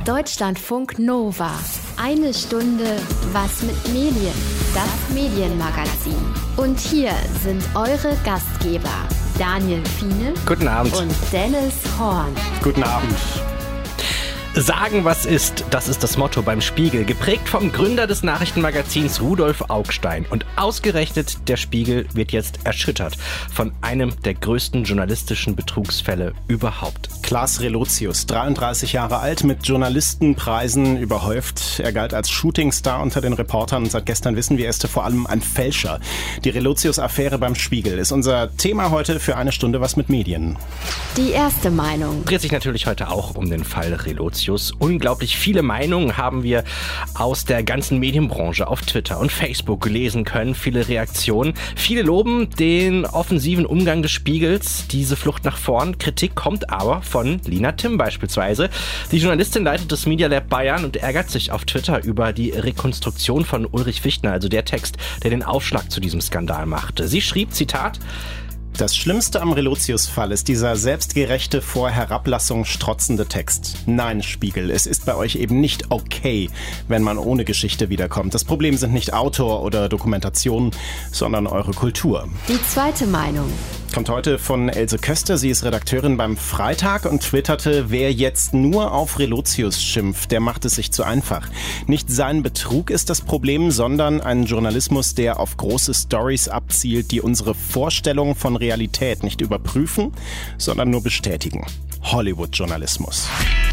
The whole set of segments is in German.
Deutschlandfunk Nova. Eine Stunde was mit Medien. Das Medienmagazin. Und hier sind eure Gastgeber Daniel Fiene. Guten Abend. Und Dennis Horn. Guten Abend. Sagen, was ist, das ist das Motto beim Spiegel, geprägt vom Gründer des Nachrichtenmagazins Rudolf Augstein. Und ausgerechnet der Spiegel wird jetzt erschüttert von einem der größten journalistischen Betrugsfälle überhaupt. Klaas Relotius, 33 Jahre alt, mit Journalistenpreisen überhäuft. Er galt als Shootingstar unter den Reportern und seit gestern wissen wir, er ist vor allem ein Fälscher. Die Relotius-Affäre beim Spiegel ist unser Thema heute für eine Stunde was mit Medien. Die erste Meinung. Dreht sich natürlich heute auch um den Fall Relotius. Unglaublich viele Meinungen haben wir aus der ganzen Medienbranche auf Twitter und Facebook lesen können. Viele Reaktionen. Viele loben den offensiven Umgang des Spiegels, diese Flucht nach vorn. Kritik kommt aber von Lina Timm beispielsweise. Die Journalistin leitet das Media Lab Bayern und ärgert sich auf Twitter über die Rekonstruktion von Ulrich Fichtner, also der Text, der den Aufschlag zu diesem Skandal machte. Sie schrieb, Zitat: Das Schlimmste am Relotius-Fall ist dieser selbstgerechte, vor Herablassung strotzende Text. Nein, Spiegel, es ist bei euch eben nicht okay, wenn man ohne Geschichte wiederkommt. Das Problem sind nicht Autor oder Dokumentation, sondern eure Kultur. Die zweite Meinung. Kommt heute von Else Köster. Sie ist Redakteurin beim Freitag und twitterte, wer jetzt nur auf Relotius schimpft, der macht es sich zu einfach. Nicht sein Betrug ist das Problem, sondern ein Journalismus, der auf große Stories abzielt, die unsere Vorstellung von Realität nicht überprüfen, sondern nur bestätigen. Hollywood-Journalismus.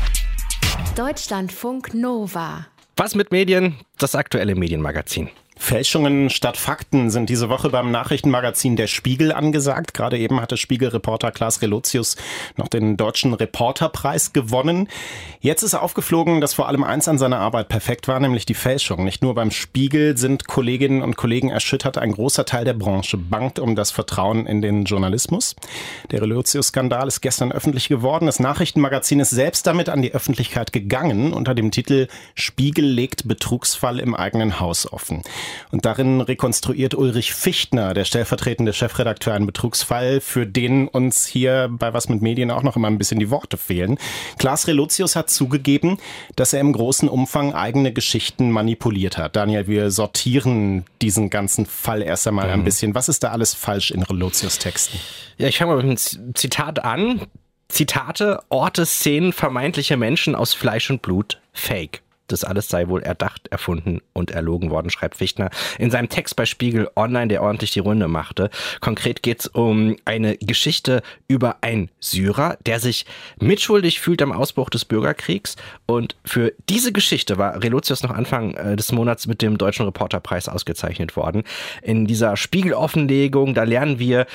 Deutschlandfunk Nova. Was mit Medien? Das aktuelle Medienmagazin. Fälschungen statt Fakten sind diese Woche beim Nachrichtenmagazin Der Spiegel angesagt. Gerade eben hatte Spiegelreporter Klaas Relotius noch den Deutschen Reporterpreis gewonnen. Jetzt ist aufgeflogen, dass vor allem eins an seiner Arbeit perfekt war, nämlich die Fälschung. Nicht nur beim Spiegel sind Kolleginnen und Kollegen erschüttert, ein großer Teil der Branche bangt um das Vertrauen in den Journalismus. Der Relotius-Skandal ist gestern öffentlich geworden. Das Nachrichtenmagazin ist selbst damit an die Öffentlichkeit gegangen, unter dem Titel Spiegel legt Betrugsfall im eigenen Haus offen. Und darin rekonstruiert Ulrich Fichtner, der stellvertretende Chefredakteur, einen Betrugsfall, für den uns hier bei Was mit Medien auch noch immer ein bisschen die Worte fehlen. Klaas Relotius hat zugegeben, dass er im großen Umfang eigene Geschichten manipuliert hat. Daniel, wir sortieren diesen ganzen Fall erst einmal ein bisschen. Was ist da alles falsch in Relotius Texten? Ja, ich fange mal mit einem Zitat an. Zitate, Orte, Szenen, vermeintliche Menschen aus Fleisch und Blut, Fake. Das alles sei wohl erdacht, erfunden und erlogen worden, schreibt Fichtner in seinem Text bei Spiegel Online, der ordentlich die Runde machte. Konkret geht es um eine Geschichte über einen Syrer, der sich mitschuldig fühlt am Ausbruch des Bürgerkriegs. Und für diese Geschichte war Relotius noch Anfang des Monats mit dem Deutschen Reporterpreis ausgezeichnet worden. In dieser Spiegel-Offenlegung, da lernen wir,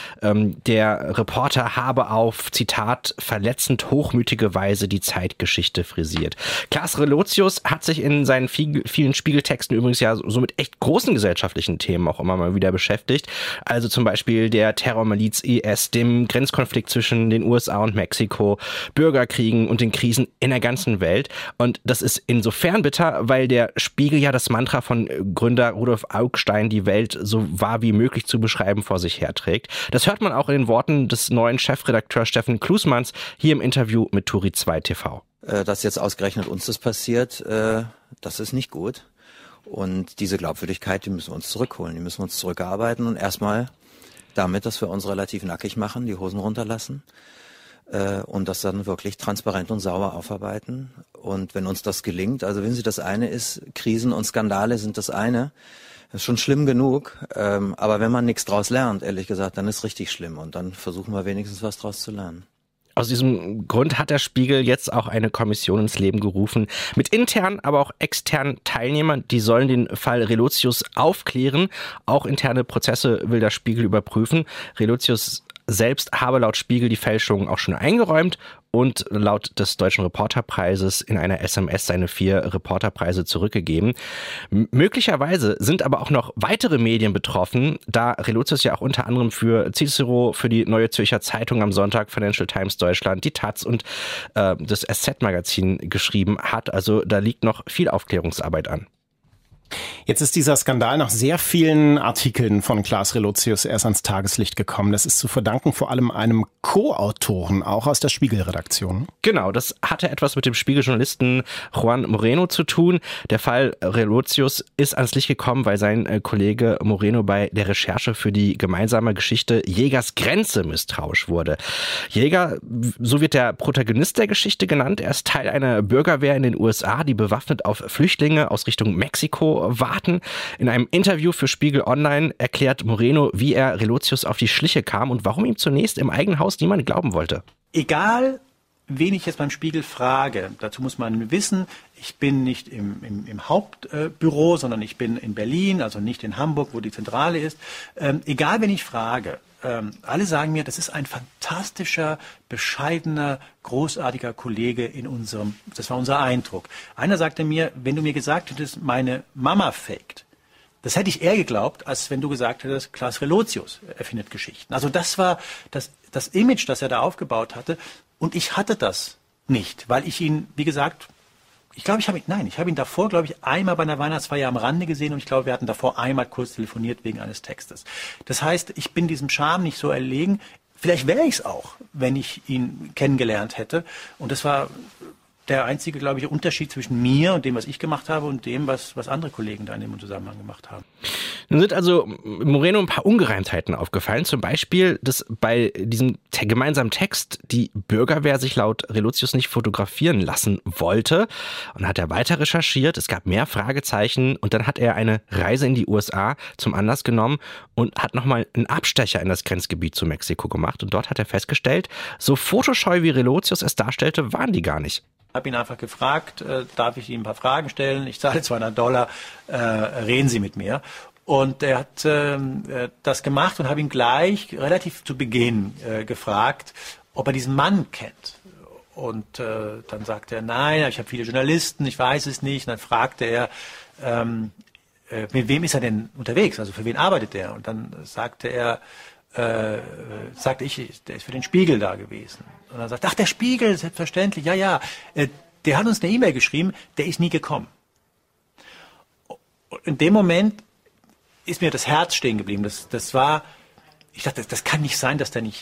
der Reporter habe auf, Zitat, verletzend hochmütige Weise die Zeitgeschichte frisiert. Klaas Relotius hat sich in seinen vielen Spiegeltexten übrigens ja so mit echt großen gesellschaftlichen Themen auch immer mal wieder beschäftigt. Also zum Beispiel der Terrormiliz IS, dem Grenzkonflikt zwischen den USA und Mexiko, Bürgerkriegen und den Krisen in der ganzen Welt. Und das ist insofern bitter, weil der Spiegel ja das Mantra von Gründer Rudolf Augstein, die Welt so wahr wie möglich zu beschreiben, vor sich herträgt. Das hört man auch in den Worten des neuen Chefredakteurs Steffen Klusmanns hier im Interview mit Turi 2 TV. Dass jetzt ausgerechnet uns das passiert, das ist nicht gut. Und diese Glaubwürdigkeit, die müssen wir uns zurückholen, die müssen wir uns zurückarbeiten und erstmal damit, dass wir uns relativ nackig machen, die Hosen runterlassen und das dann wirklich transparent und sauber aufarbeiten. Und wenn uns das gelingt, also wenn Sie, das eine ist, Krisen und Skandale sind das eine, das ist schon schlimm genug, aber wenn man nichts draus lernt, ehrlich gesagt, dann ist richtig schlimm und dann versuchen wir wenigstens was draus zu lernen. Aus diesem Grund hat der Spiegel jetzt auch eine Kommission ins Leben gerufen mit internen, aber auch externen Teilnehmern. Die sollen den Fall Relotius aufklären. Auch interne Prozesse will der Spiegel überprüfen. Relotius selbst habe laut Spiegel die Fälschung auch schon eingeräumt und laut des Deutschen Reporterpreises in einer SMS seine 4 Reporterpreise zurückgegeben. Möglicherweise sind aber auch noch weitere Medien betroffen, da Relotius ja auch unter anderem für Cicero, für die Neue Zürcher Zeitung am Sonntag, Financial Times Deutschland, die Taz und das SZ-Magazin geschrieben hat. Also da liegt noch viel Aufklärungsarbeit an. Jetzt ist dieser Skandal nach sehr vielen Artikeln von Klaas Relotius erst ans Tageslicht gekommen. Das ist zu verdanken vor allem einem Co-Autoren, auch aus der Spiegel-Redaktion. Genau, das hatte etwas mit dem Spiegeljournalisten Juan Moreno zu tun. Der Fall Relotius ist ans Licht gekommen, weil sein Kollege Moreno bei der Recherche für die gemeinsame Geschichte Jägers Grenze misstrauisch wurde. Jäger, so wird der Protagonist der Geschichte genannt. Er ist Teil einer Bürgerwehr in den USA, die bewaffnet auf Flüchtlinge aus Richtung Mexiko warten. In einem Interview für Spiegel Online erklärt Moreno, wie er Relotius auf die Schliche kam und warum ihm zunächst im eigenen Haus niemand glauben wollte. Egal, wen ich jetzt beim Spiegel frage, dazu muss man wissen, ich bin nicht im Hauptbüro, sondern ich bin in Berlin, also nicht in Hamburg, wo die Zentrale ist. Egal, wen ich frage, alle sagen mir, das ist ein fantastischer, bescheidener, großartiger Kollege das war unser Eindruck. Einer sagte mir, wenn du mir gesagt hättest, meine Mama faked, das hätte ich eher geglaubt, als wenn du gesagt hättest, Klaas Relotius erfindet Geschichten. Also das war das Image, das er da aufgebaut hatte. Und ich hatte das nicht, weil ich ihn, wie gesagt, ich habe ihn davor, einmal bei einer Weihnachtsfeier am Rande gesehen und ich glaube, wir hatten davor einmal kurz telefoniert wegen eines Textes. Das heißt, ich bin diesem Charme nicht so erlegen. Vielleicht wäre ich es auch, wenn ich ihn kennengelernt hätte. Und das war der einzige, glaube ich, Unterschied zwischen mir und dem, was ich gemacht habe und dem, was andere Kollegen da in dem Zusammenhang gemacht haben. Nun sind also Moreno ein paar Ungereimtheiten aufgefallen. Zum Beispiel, dass bei diesem gemeinsamen Text die Bürgerwehr sich laut Relotius nicht fotografieren lassen wollte. Und hat er weiter recherchiert. Es gab mehr Fragezeichen. Und dann hat er eine Reise in die USA zum Anlass genommen und hat nochmal einen Abstecher in das Grenzgebiet zu Mexiko gemacht. Und dort hat er festgestellt, so fotoscheu wie Relotius es darstellte, waren die gar nicht. Ich habe ihn einfach gefragt, darf ich ihm ein paar Fragen stellen? Ich zahle $200, reden Sie mit mir. Und er hat das gemacht und habe ihn gleich relativ zu Beginn gefragt, ob er diesen Mann kennt. Und dann sagte er, nein, ich habe viele Journalisten, ich weiß es nicht. Und dann fragte er, mit wem ist er denn unterwegs? Also für wen arbeitet er? Und dann sagte ich, der ist für den Spiegel da gewesen. Und dann sagt, ach, der Spiegel, selbstverständlich, ja, der hat uns eine E-Mail geschrieben, der ist nie gekommen. Und in dem Moment ist mir das Herz stehen geblieben. Ich dachte, das kann nicht sein, dass der nicht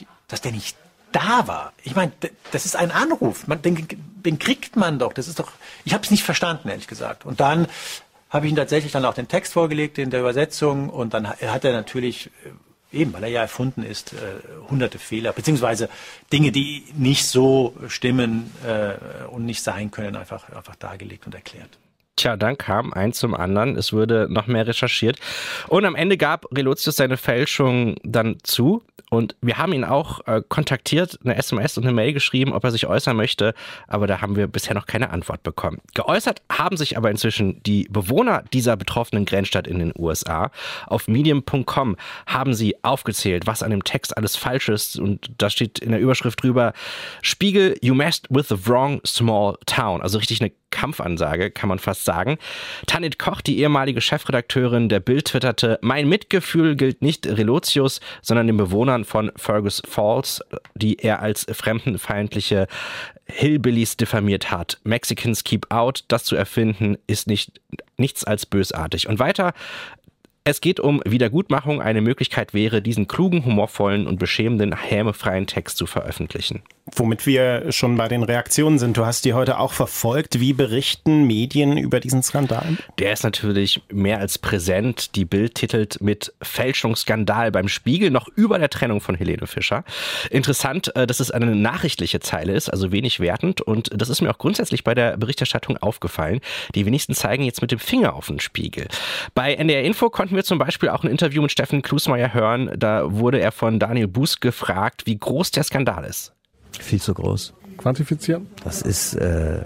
da war. Ich meine, das ist ein Anruf, den kriegt man doch. Ich habe es nicht verstanden, ehrlich gesagt. Und dann habe ich ihm tatsächlich dann auch den Text vorgelegt in der Übersetzung und dann hat er natürlich eben, weil er ja erfunden ist, hunderte Fehler, beziehungsweise Dinge, die nicht so stimmen und nicht sein können, einfach dargelegt und erklärt. Tja, dann kam eins zum anderen, es wurde noch mehr recherchiert und am Ende gab Relotius seine Fälschung dann zu und wir haben ihn auch kontaktiert, eine SMS und eine Mail geschrieben, ob er sich äußern möchte, aber da haben wir bisher noch keine Antwort bekommen. Geäußert haben sich aber inzwischen die Bewohner dieser betroffenen Grenzstadt in den USA. Auf medium.com haben sie aufgezählt, was an dem Text alles falsch ist und da steht in der Überschrift drüber, Spiegel, you messed with the wrong small town, also richtig eine Kampfansage, kann man fast sagen. Tanit Koch, die ehemalige Chefredakteurin der Bild, twitterte, mein Mitgefühl gilt nicht Relotius, sondern den Bewohnern von Fergus Falls, die er als fremdenfeindliche Hillbillies diffamiert hat. Mexicans keep out, das zu erfinden, ist nichts als bösartig. Und weiter, es geht um Wiedergutmachung. Eine Möglichkeit wäre, diesen klugen, humorvollen und beschämenden, hämefreien Text zu veröffentlichen. Womit wir schon bei den Reaktionen sind. Du hast die heute auch verfolgt. Wie berichten Medien über diesen Skandal? Der ist natürlich mehr als präsent. Die Bild titelt mit Fälschungsskandal beim Spiegel noch über der Trennung von Helene Fischer. Interessant, dass es eine nachrichtliche Zeile ist, also wenig wertend. Und das ist mir auch grundsätzlich bei der Berichterstattung aufgefallen. Die wenigsten zeigen jetzt mit dem Finger auf den Spiegel. Bei NDR Info konnten wir zum Beispiel auch ein Interview mit Steffen Klusmeier hören. Da wurde er von Daniel Buß gefragt, wie groß der Skandal ist. Viel zu groß. Quantifizieren? Das ist,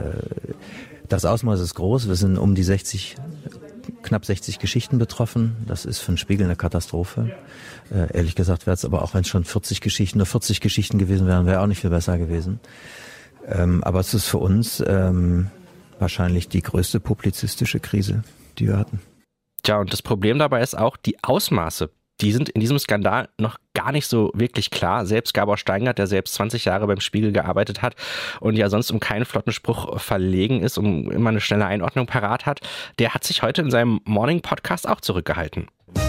das Ausmaß ist groß. Wir sind um die knapp 60 Geschichten betroffen. Das ist für den Spiegel eine Katastrophe. Ehrlich gesagt wäre es aber auch, wenn es schon 40 Geschichten gewesen wären, wäre auch nicht viel besser gewesen. Aber es ist für uns wahrscheinlich die größte publizistische Krise, die wir hatten. Tja, und das Problem dabei ist auch die Ausmaße die sind in diesem Skandal noch gar nicht so wirklich klar. Selbst Gabor Steingart, der selbst 20 Jahre beim Spiegel gearbeitet hat und ja sonst um keinen flotten Spruch verlegen ist, um immer eine schnelle Einordnung parat hat, der hat sich heute in seinem Morning-Podcast auch zurückgehalten.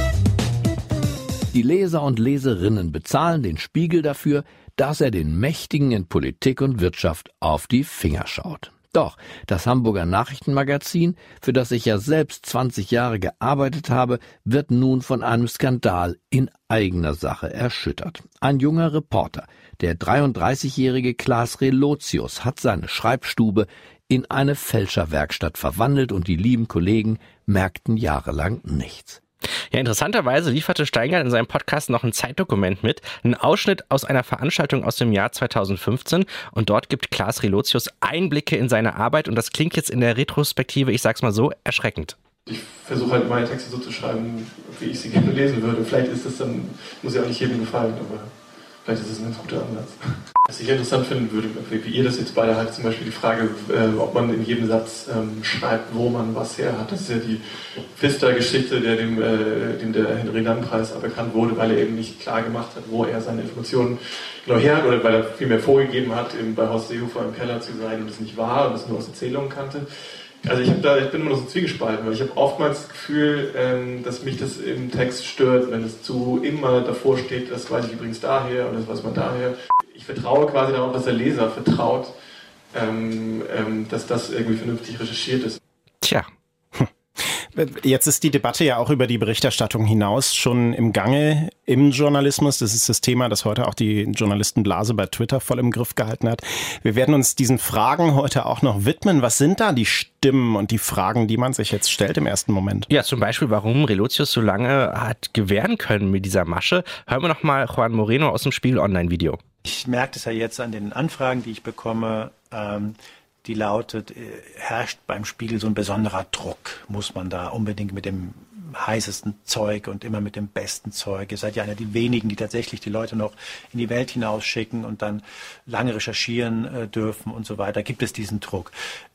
Die Leser und Leserinnen bezahlen den Spiegel dafür, dass er den Mächtigen in Politik und Wirtschaft auf die Finger schaut. Doch das Hamburger Nachrichtenmagazin, für das ich ja selbst 20 Jahre gearbeitet habe, wird nun von einem Skandal in eigener Sache erschüttert. Ein junger Reporter, der 33-jährige Klaas Relotius, hat seine Schreibstube in eine Fälscherwerkstatt verwandelt und die lieben Kollegen merkten jahrelang nichts. Ja, interessanterweise lieferte Steingart in seinem Podcast noch ein Zeitdokument mit, einen Ausschnitt aus einer Veranstaltung aus dem Jahr 2015 und dort gibt Klaas Relotius Einblicke in seine Arbeit und das klingt jetzt in der Retrospektive, ich sag's mal so, erschreckend. Ich versuche halt meine Texte so zu schreiben, wie ich sie gerne lesen würde. Vielleicht ist das dann, muss ja auch nicht jedem gefallen, aber vielleicht ist es ein ganz guter Ansatz. Was ich interessant finden würde, wie ihr das jetzt beide haltet, zum Beispiel die Frage, ob man in jedem Satz schreibt, wo man was her hat. Das ist ja die Pfister-Geschichte, dem der Henry-Lann-Preis aberkannt wurde, weil er eben nicht klar gemacht hat, wo er seine Informationen genau her hat oder weil er vielmehr vorgegeben hat, eben bei Horst Seehofer im Keller zu sein und es nicht war und es nur aus Erzählungen kannte. Also ich bin immer noch so zwiegespalten, weil ich habe oftmals das Gefühl, dass mich das im Text stört, wenn es immer davor steht, das weiß ich übrigens daher und das weiß man daher. Ich vertraue quasi darauf, dass der Leser vertraut, dass das irgendwie vernünftig recherchiert ist. Tja. Jetzt ist die Debatte ja auch über die Berichterstattung hinaus schon im Gange im Journalismus. Das ist das Thema, das heute auch die Journalistenblase bei Twitter voll im Griff gehalten hat. Wir werden uns diesen Fragen heute auch noch widmen. Was sind da die Stimmen und die Fragen, die man sich jetzt stellt im ersten Moment? Ja, zum Beispiel, warum Relotius so lange hat gewähren können mit dieser Masche. Hören wir noch mal Juan Moreno aus dem Spiegel Online-Video. Ich merke das ja jetzt an den Anfragen, die ich bekomme, die lautet, herrscht beim Spiegel so ein besonderer Druck? Muss man da unbedingt mit dem heißesten Zeug und immer mit dem besten Zeug? Ihr seid ja einer der wenigen, die tatsächlich die Leute noch in die Welt hinausschicken und dann lange recherchieren dürfen und so weiter. Gibt es diesen Druck?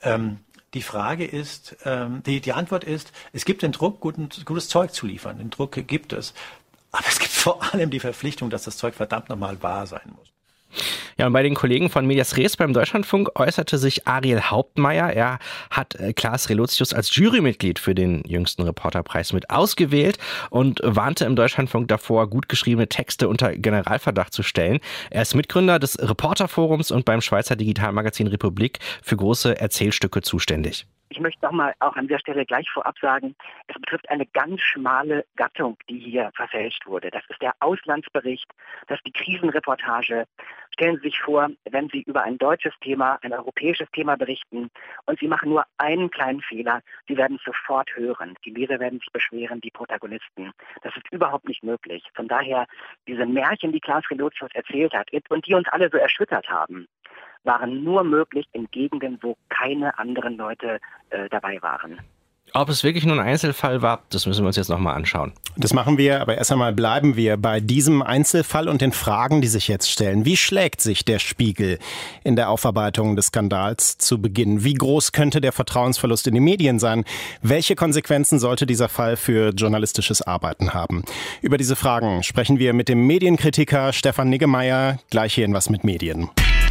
Die Frage ist, die Antwort ist, es gibt den Druck, gutes Zeug zu liefern. Den Druck gibt es. Aber es gibt vor allem die Verpflichtung, dass das Zeug verdammt nochmal wahr sein muss. Ja, und bei den Kollegen von Medias Res beim Deutschlandfunk äußerte sich Ariel Hauptmeier. Er hat Klaas Relotius als Jurymitglied für den jüngsten Reporterpreis mit ausgewählt und warnte im Deutschlandfunk davor, gut geschriebene Texte unter Generalverdacht zu stellen. Er ist Mitgründer des Reporterforums und beim Schweizer Digitalmagazin Republik für große Erzählstücke zuständig. Ich möchte nochmal auch an der Stelle gleich vorab sagen, es betrifft eine ganz schmale Gattung, die hier verfälscht wurde. Das ist der Auslandsbericht, das ist die Krisenreportage. Stellen Sie sich vor, wenn Sie über ein deutsches Thema, ein europäisches Thema berichten und Sie machen nur einen kleinen Fehler, Sie werden es sofort hören. Die Leser werden sich beschweren, die Protagonisten. Das ist überhaupt nicht möglich. Von daher, diese Märchen, die Klaas Relotius erzählt hat und die uns alle so erschüttert haben, waren nur möglich in Gegenden, wo keine anderen Leute dabei waren. Ob es wirklich nur ein Einzelfall war, das müssen wir uns jetzt nochmal anschauen. Das machen wir, aber erst einmal bleiben wir bei diesem Einzelfall und den Fragen, die sich jetzt stellen. Wie schlägt sich der Spiegel in der Aufarbeitung des Skandals zu Beginn? Wie groß könnte der Vertrauensverlust in die Medien sein? Welche Konsequenzen sollte dieser Fall für journalistisches Arbeiten haben? Über diese Fragen sprechen wir mit dem Medienkritiker Stefan Niggemeier, gleich hier in Was mit Medien.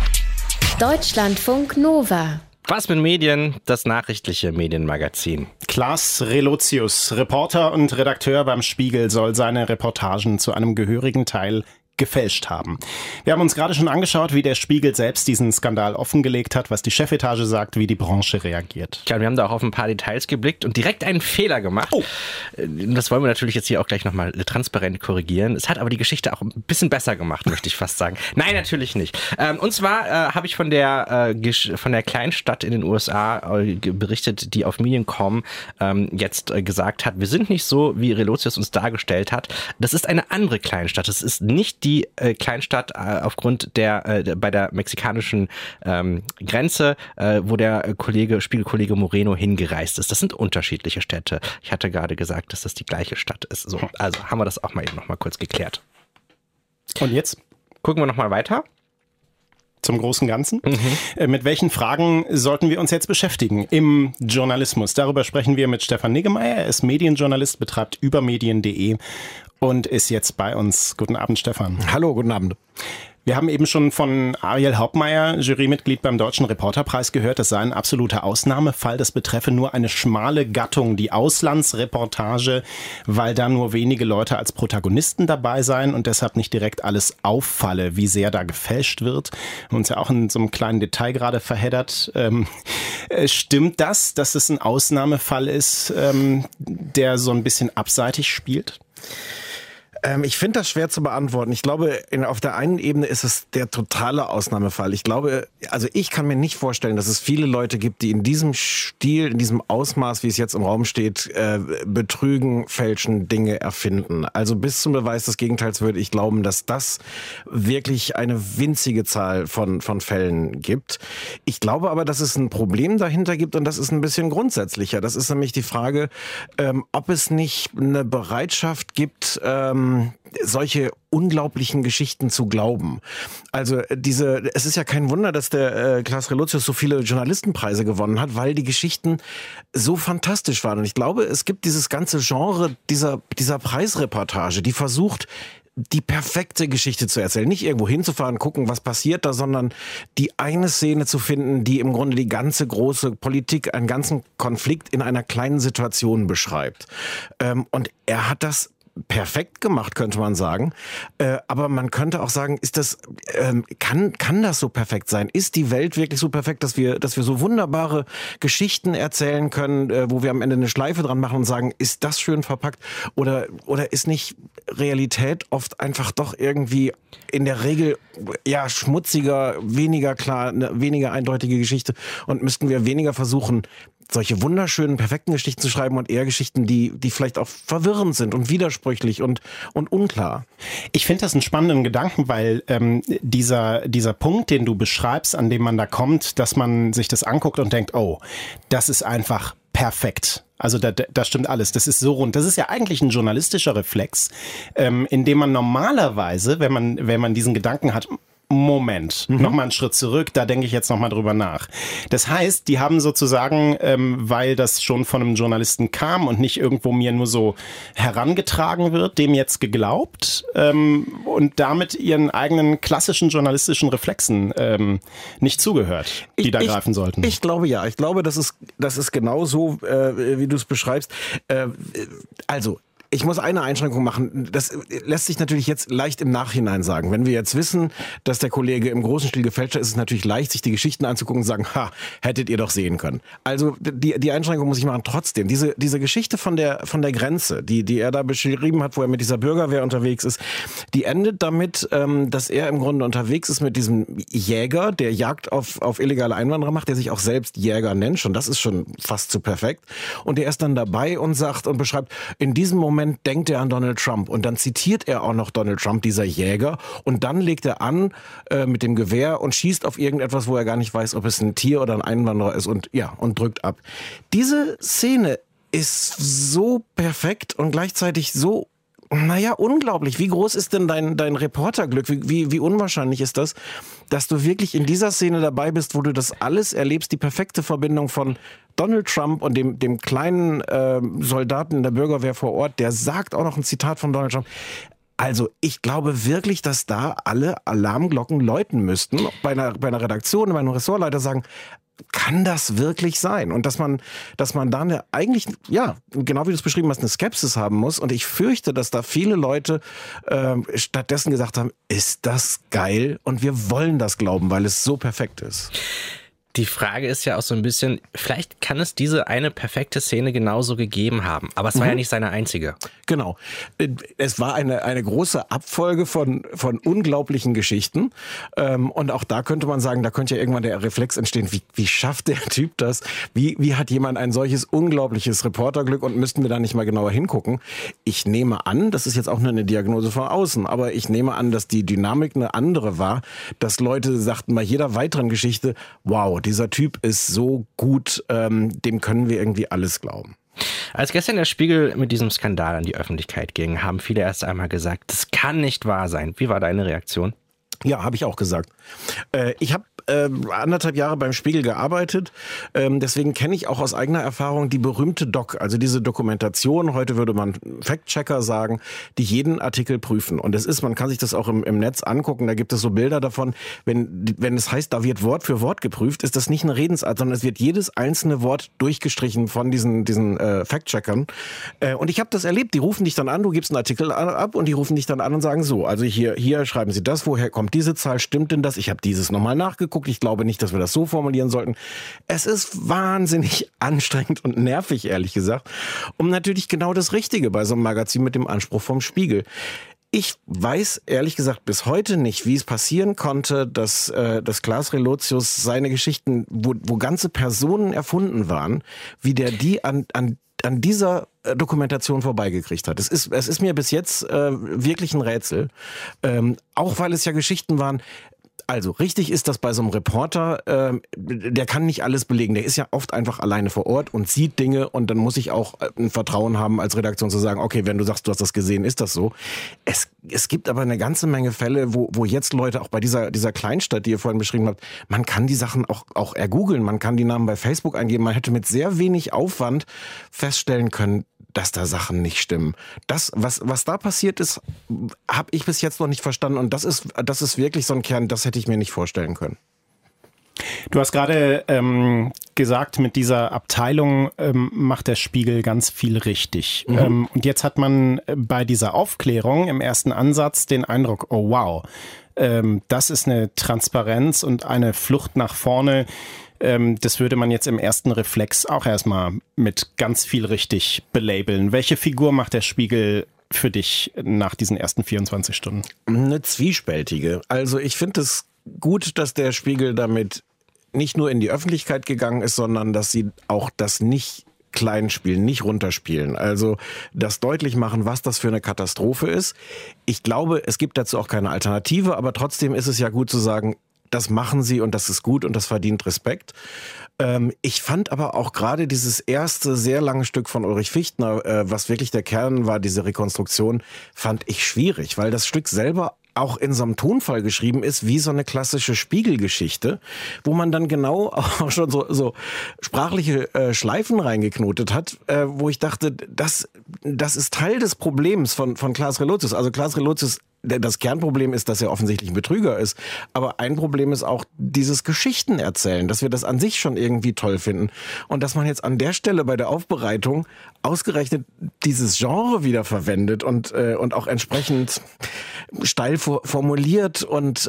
Deutschlandfunk Nova. Was mit Medien? Das nachrichtliche Medienmagazin. Klaas Relotius, Reporter und Redakteur beim Spiegel, soll seine Reportagen zu einem gehörigen Teil gefälscht haben. Wir haben uns gerade schon angeschaut, wie der Spiegel selbst diesen Skandal offengelegt hat, was die Chefetage sagt, wie die Branche reagiert. Ja, wir haben da auch auf ein paar Details geblickt und direkt einen Fehler gemacht. Oh. Das wollen wir natürlich jetzt hier auch gleich nochmal transparent korrigieren. Es hat aber die Geschichte auch ein bisschen besser gemacht, möchte ich fast sagen. Nein, natürlich nicht. Und zwar habe ich von der Kleinstadt in den USA berichtet, die auf Medienkom jetzt gesagt hat, wir sind nicht so, wie Relotius uns dargestellt hat. Das ist eine andere Kleinstadt. Das ist nicht die Kleinstadt aufgrund der bei der mexikanischen Grenze, wo der Spiegelkollege Moreno hingereist ist. Das sind unterschiedliche Städte. Ich hatte gerade gesagt, dass das die gleiche Stadt ist. So, also haben wir das auch mal eben noch mal kurz geklärt. Und jetzt? Gucken wir noch mal weiter. zum großen Ganzen. Mit welchen Fragen sollten wir uns jetzt beschäftigen im Journalismus? Darüber sprechen wir mit Stefan Niggemeier. Er ist Medienjournalist, betreibt übermedien.de und ist jetzt bei uns. Guten Abend, Stefan. Hallo, guten Abend. Wir haben eben schon von Ariel Hauptmeier, Jurymitglied beim Deutschen Reporterpreis, gehört, das sei ein absoluter Ausnahmefall. Das betreffe nur eine schmale Gattung, die Auslandsreportage, weil da nur wenige Leute als Protagonisten dabei seien und deshalb nicht direkt alles auffalle, wie sehr da gefälscht wird. Wir haben uns ja auch in so einem kleinen Detail gerade verheddert. Stimmt das, dass es ein Ausnahmefall ist, der so ein bisschen abseitig spielt? Ich finde das schwer zu beantworten. Ich glaube, auf der einen Ebene ist es der totale Ausnahmefall. Ich glaube, also ich kann mir nicht vorstellen, dass es viele Leute gibt, die in diesem Stil, in diesem Ausmaß, wie es jetzt im Raum steht, betrügen, fälschen, Dinge erfinden. Also bis zum Beweis des Gegenteils würde ich glauben, dass das wirklich eine winzige Zahl von Fällen gibt. Ich glaube aber, dass es ein Problem dahinter gibt und das ist ein bisschen grundsätzlicher. Das ist nämlich die Frage, ob es nicht eine Bereitschaft gibt, solche unglaublichen Geschichten zu glauben. Also es ist ja kein Wunder, dass der Klaas Relotius so viele Journalistenpreise gewonnen hat, weil die Geschichten so fantastisch waren. Und ich glaube, es gibt dieses ganze Genre dieser Preisreportage, die versucht, die perfekte Geschichte zu erzählen. Nicht irgendwo hinzufahren, gucken, was passiert da, sondern die eine Szene zu finden, die im Grunde die ganze große Politik, einen ganzen Konflikt in einer kleinen Situation beschreibt. Und er hat das perfekt gemacht, könnte man sagen. Aber man könnte auch sagen, kann das so perfekt sein? Ist die Welt wirklich so perfekt, dass wir so wunderbare Geschichten erzählen können, wo wir am Ende eine Schleife dran machen und sagen, ist das schön verpackt? Oder ist nicht Realität oft einfach doch irgendwie in der Regel ja schmutziger, weniger klar, eine weniger eindeutige Geschichte und müssten wir weniger versuchen, solche wunderschönen, perfekten Geschichten zu schreiben und eher Geschichten, die vielleicht auch verwirrend sind und widersprüchlich und unklar. Ich finde das einen spannenden Gedanken, weil dieser Punkt, den du beschreibst, an dem man da kommt, dass man sich das anguckt und denkt, oh, das ist einfach perfekt. Also da stimmt alles. Das ist so rund. Das ist ja eigentlich ein journalistischer Reflex, in dem man normalerweise, wenn man diesen Gedanken hat, Moment, nochmal einen Schritt zurück, da denke ich jetzt nochmal drüber nach. Das heißt, die haben sozusagen, weil das schon von einem Journalisten kam und nicht irgendwo mir nur so herangetragen wird, dem jetzt geglaubt und damit ihren eigenen klassischen journalistischen Reflexen nicht zugehört, die da greifen sollten. Ich glaube ja. Ich glaube, das ist genau so, wie du es beschreibst. Also, ich muss eine Einschränkung machen. Das lässt sich natürlich jetzt leicht im Nachhinein sagen. Wenn wir jetzt wissen, dass der Kollege im großen Stil gefälscht hat, ist es natürlich leicht, sich die Geschichten anzugucken und sagen, hättet ihr doch sehen können. Also die Einschränkung muss ich machen. Trotzdem, diese Geschichte von der Grenze, die er da beschrieben hat, wo er mit dieser Bürgerwehr unterwegs ist, die endet damit, dass er im Grunde unterwegs ist mit diesem Jäger, der Jagd auf illegale Einwanderer macht, der sich auch selbst Jäger nennt. Schon das ist schon fast zu perfekt. Und er ist dann dabei und sagt und beschreibt, in diesem Moment denkt er an Donald Trump und dann zitiert er auch noch Donald Trump, dieser Jäger, und dann legt er an mit dem Gewehr und schießt auf irgendetwas, wo er gar nicht weiß, ob es ein Tier oder ein Einwanderer ist und drückt ab. Diese Szene ist so perfekt und gleichzeitig so unglaublich. Wie groß ist denn dein Reporterglück? Wie unwahrscheinlich ist das, dass du wirklich in dieser Szene dabei bist, wo du das alles erlebst, die perfekte Verbindung von Donald Trump und dem kleinen Soldaten in der Bürgerwehr vor Ort, der sagt auch noch ein Zitat von Donald Trump. Also ich glaube wirklich, dass da alle Alarmglocken läuten müssten, bei einer Redaktion, bei einem Ressortleiter sagen, kann das wirklich sein? Und dass man da eigentlich, genau wie du es beschrieben hast, eine Skepsis haben muss. Und ich fürchte, dass da viele Leute stattdessen gesagt haben, ist das geil? Und wir wollen das glauben, weil es so perfekt ist. Die Frage ist ja auch so ein bisschen, vielleicht kann es diese eine perfekte Szene genauso gegeben haben, aber es war ja nicht seine einzige. Genau. Es war eine große Abfolge von unglaublichen Geschichten. Und auch da könnte man sagen, da könnte ja irgendwann der Reflex entstehen, wie schafft der Typ das? Wie hat jemand ein solches unglaubliches Reporterglück und müssten wir da nicht mal genauer hingucken? Ich nehme an, das ist jetzt auch nur eine Diagnose von außen, aber ich nehme an, dass die Dynamik eine andere war, dass Leute sagten bei jeder weiteren Geschichte, wow, dieser Typ ist so gut, dem können wir irgendwie alles glauben. Als gestern der Spiegel mit diesem Skandal an die Öffentlichkeit ging, haben viele erst einmal gesagt, das kann nicht wahr sein. Wie war deine Reaktion? Ja, habe ich auch gesagt. Ich habe 1,5 Jahre beim Spiegel gearbeitet, deswegen kenne ich auch aus eigener Erfahrung die berühmte Doc, also diese Dokumentation, heute würde man Fact-Checker sagen, die jeden Artikel prüfen. Und man kann sich das auch im Netz angucken, da gibt es so Bilder davon, wenn es heißt, da wird Wort für Wort geprüft, ist das nicht eine Redensart, sondern es wird jedes einzelne Wort durchgestrichen von diesen Fact-Checkern. Und ich habe das erlebt, die rufen dich dann an, du gibst einen Artikel ab und die rufen dich dann an und sagen so, also hier schreiben sie das, woher kommt diese Zahl, stimmt denn das? Ich habe dieses nochmal nachgeguckt. Ich glaube nicht, dass wir das so formulieren sollten. Es ist wahnsinnig anstrengend und nervig, ehrlich gesagt. Um natürlich genau das Richtige bei so einem Magazin mit dem Anspruch vom Spiegel. Ich weiß, ehrlich gesagt, bis heute nicht, wie es passieren konnte, dass Klaas Relotius seine Geschichten, wo ganze Personen erfunden waren, wie der die an dieser Dokumentation vorbeigekriegt hat. Es ist mir bis jetzt wirklich ein Rätsel. Auch weil es ja Geschichten waren. Also richtig ist das bei so einem Reporter, der kann nicht alles belegen. Der ist ja oft einfach alleine vor Ort und sieht Dinge und dann muss ich auch ein Vertrauen haben als Redaktion zu sagen, okay, wenn du sagst, du hast das gesehen, ist das so. Es gibt aber eine ganze Menge Fälle, wo jetzt Leute, auch bei dieser Kleinstadt, die ihr vorhin beschrieben habt, man kann die Sachen auch ergoogeln, man kann die Namen bei Facebook eingeben, man hätte mit sehr wenig Aufwand feststellen können, dass da Sachen nicht stimmen. Das, was da passiert ist, habe ich bis jetzt noch nicht verstanden und das ist wirklich so ein Kern, das hätte ich mir nicht vorstellen können. Du hast gerade gesagt, mit dieser Abteilung macht der Spiegel ganz viel richtig. Und jetzt hat man bei dieser Aufklärung im ersten Ansatz den Eindruck, oh wow, das ist eine Transparenz und eine Flucht nach vorne. Das würde man jetzt im ersten Reflex auch erstmal mit ganz viel richtig belabeln. Welche Figur macht der Spiegel für dich nach diesen ersten 24 Stunden? Eine zwiespältige. Also ich finde es gut, dass der Spiegel damit nicht nur in die Öffentlichkeit gegangen ist, sondern dass sie auch das nicht klein spielen, nicht runterspielen. Also das deutlich machen, was das für eine Katastrophe ist. Ich glaube, es gibt dazu auch keine Alternative, aber trotzdem ist es ja gut zu sagen, das machen sie und das ist gut und das verdient Respekt. Ich fand aber auch gerade dieses erste sehr lange Stück von Ulrich Fichtner, was wirklich der Kern war, diese Rekonstruktion, fand ich schwierig, weil das Stück selber auch in so einem Tonfall geschrieben ist, wie so eine klassische Spiegelgeschichte, wo man dann genau auch schon so sprachliche Schleifen reingeknotet hat, wo ich dachte, das ist Teil des Problems von Klaas Relotius. Also Klaas Relotius, das Kernproblem ist, dass er offensichtlich ein Betrüger ist. Aber ein Problem ist auch dieses Geschichten erzählen, dass wir das an sich schon irgendwie toll finden. Und dass man jetzt an der Stelle bei der Aufbereitung ausgerechnet dieses Genre wieder verwendet und auch entsprechend steil formuliert und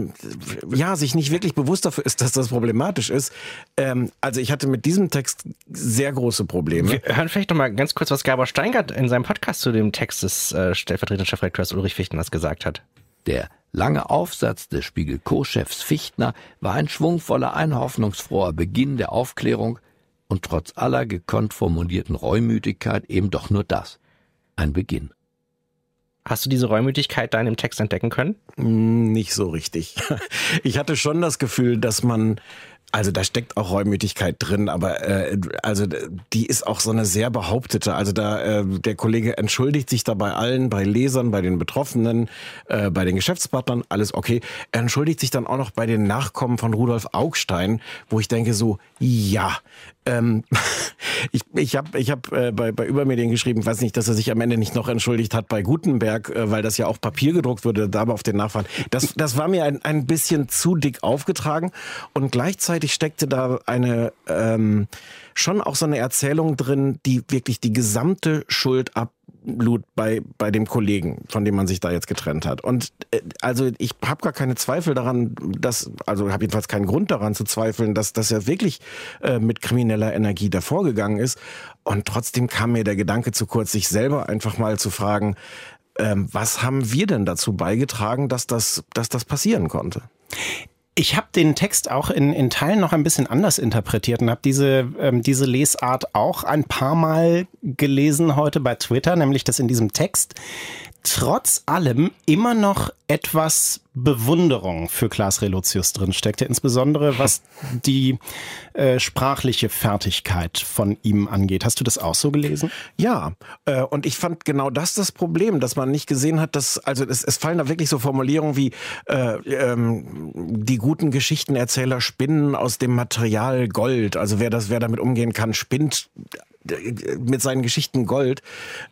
sich nicht wirklich bewusst dafür ist, dass das problematisch ist. Also ich hatte mit diesem Text sehr große Probleme. Wir hören vielleicht noch mal ganz kurz, was Gabor Steingart in seinem Podcast zu dem Text des stellvertretenden Chefredakteurs Ulrich Fichtners gesagt hat. Der lange Aufsatz des Spiegel-Co-Chefs Fichtner war ein schwungvoller, ein hoffnungsfroher Beginn der Aufklärung und trotz aller gekonnt formulierten Reumütigkeit eben doch nur das, ein Beginn. Hast du diese Reumütigkeit da in dem Text entdecken können? Nicht so richtig. Ich hatte schon das Gefühl, dass man, also da steckt auch Reumütigkeit drin, aber also die ist auch so eine sehr behauptete. Also da der Kollege entschuldigt sich da bei allen, bei Lesern, bei den Betroffenen, bei den Geschäftspartnern, alles okay. Er entschuldigt sich dann auch noch bei den Nachkommen von Rudolf Augstein, wo ich denke so, ja, ich hab bei Übermedien geschrieben, weiß nicht, dass er sich am Ende nicht noch entschuldigt hat bei Gutenberg, weil das ja auf Papier gedruckt wurde, da aber auf den Nachfahren. Das war mir ein bisschen zu dick aufgetragen und gleichzeitig steckte da eine schon auch so eine Erzählung drin, die wirklich die gesamte Schuld ablud bei dem Kollegen, von dem man sich da jetzt getrennt hat. Und also ich habe gar keine Zweifel daran, habe jedenfalls keinen Grund daran zu zweifeln, dass er wirklich mit krimineller Energie davor gegangen ist. Und trotzdem kam mir der Gedanke zu kurz, sich selber einfach mal zu fragen, was haben wir denn dazu beigetragen, dass das passieren konnte? Ich habe den Text auch in Teilen noch ein bisschen anders interpretiert und habe diese Lesart auch ein paar Mal gelesen heute bei Twitter, nämlich dass in diesem Text trotz allem immer noch etwas Bewunderung für Klaas Relotius drin steckt, insbesondere was die sprachliche Fertigkeit von ihm angeht. Hast du das auch so gelesen? Ja, und ich fand genau das Problem, dass man nicht gesehen hat, dass, also es fallen da wirklich so Formulierungen wie die guten Geschichtenerzähler spinnen aus dem Material Gold. Also wer damit umgehen kann, spinnt mit seinen Geschichten Gold.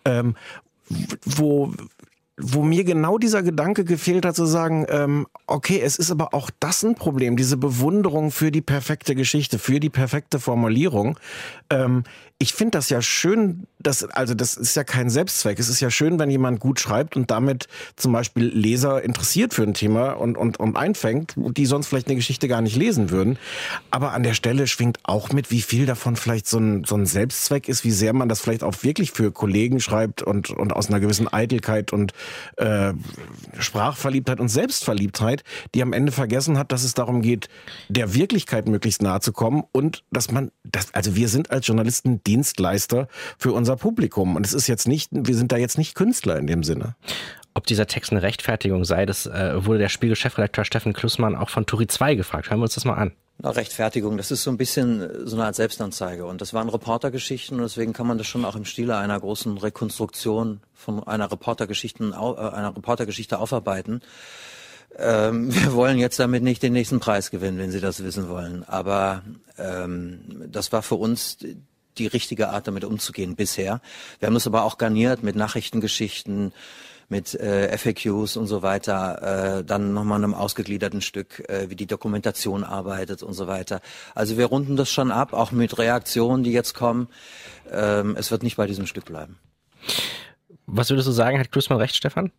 Wo mir genau dieser Gedanke gefehlt hat, zu sagen, okay, es ist aber auch das ein Problem, diese Bewunderung für die perfekte Geschichte, für die perfekte Formulierung. Ich finde das ja schön, das ist ja kein Selbstzweck. Es ist ja schön, wenn jemand gut schreibt und damit zum Beispiel Leser interessiert für ein Thema und einfängt, die sonst vielleicht eine Geschichte gar nicht lesen würden. Aber an der Stelle schwingt auch mit, wie viel davon vielleicht so ein Selbstzweck ist, wie sehr man das vielleicht auch wirklich für Kollegen schreibt und aus einer gewissen Eitelkeit und Sprachverliebtheit und Selbstverliebtheit, die amEnde vergessen hat, dass es darum geht, der Wirklichkeit möglichst nahe zu kommen und also wir sind als Journalisten Dienstleister für unser Publikum und wir sind da jetzt nicht Künstler in dem Sinne. Ob dieser Text eine Rechtfertigung sei, das wurde der Spiegel-Chefredakteur Steffen Klussmann auch von Turi 2 gefragt. Hören wir uns das mal an. Na, Rechtfertigung, das ist so ein bisschen so eine Art Selbstanzeige und das waren Reportergeschichten und deswegen kann man das schon auch im Stile einer großen Rekonstruktion von einer Reportergeschichte aufarbeiten. Wir wollen jetzt damit nicht den nächsten Preis gewinnen, wenn Sie das wissen wollen, aber das war für uns die richtige Art, damit umzugehen bisher. Wir haben das aber auch garniert mit Nachrichtengeschichten, mit FAQs und so weiter, dann nochmal einem ausgegliederten Stück, wie die Dokumentation arbeitet und so weiter. Also wir runden das schon ab, auch mit Reaktionen, die jetzt kommen. Es wird nicht bei diesem Stück bleiben. Was würdest du sagen, hat Klussmann recht, Stefan?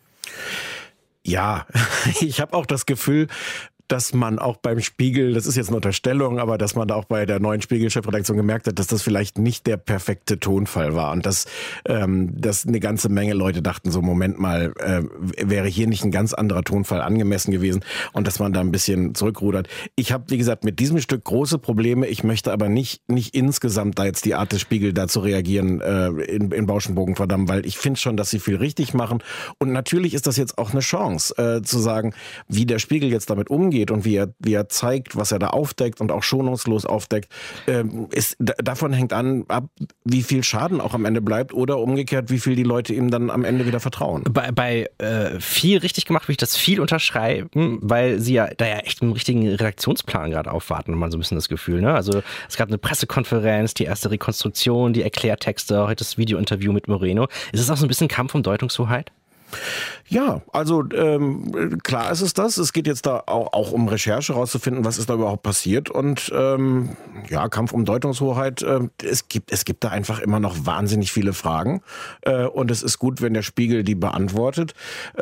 Ja, ich habe auch das Gefühl, dass man auch beim Spiegel, das ist jetzt eine Unterstellung, aber dass man da auch bei der neuen Spiegel-Chefredaktion gemerkt hat, dass das vielleicht nicht der perfekte Tonfall war und dass eine ganze Menge Leute dachten, so Moment mal, wäre hier nicht ein ganz anderer Tonfall angemessen gewesen und dass man da ein bisschen zurückrudert. Ich habe, wie gesagt, mit diesem Stück große Probleme. Ich möchte aber nicht insgesamt da jetzt die Art des Spiegel da zu reagieren in Bausch und Bogen verdammen, weil ich finde schon, dass sie viel richtig machen und natürlich ist das jetzt auch eine Chance, zu sagen, wie der Spiegel jetzt damit umgeht und wie er zeigt, was er da aufdeckt und auch schonungslos aufdeckt, davon hängt ab, wie viel Schaden auch am Ende bleibt oder umgekehrt, wie viel die Leute ihm dann am Ende wieder vertrauen. Bei viel richtig gemacht würde ich das viel unterschreiben, weil sie ja da ja echt einen richtigen Redaktionsplan gerade aufwarten, hat man so ein bisschen das Gefühl. Ne? Also es gab eine Pressekonferenz, die erste Rekonstruktion, die Erklärtexte, heute das Videointerview mit Moreno. Ist es auch so ein bisschen Kampf um Deutungshoheit? Ja, also klar ist es das. Es geht jetzt da auch um Recherche rauszufinden, was ist da überhaupt passiert. Und Kampf um Deutungshoheit. Es gibt da einfach immer noch wahnsinnig viele Fragen. Und es ist gut, wenn der Spiegel die beantwortet.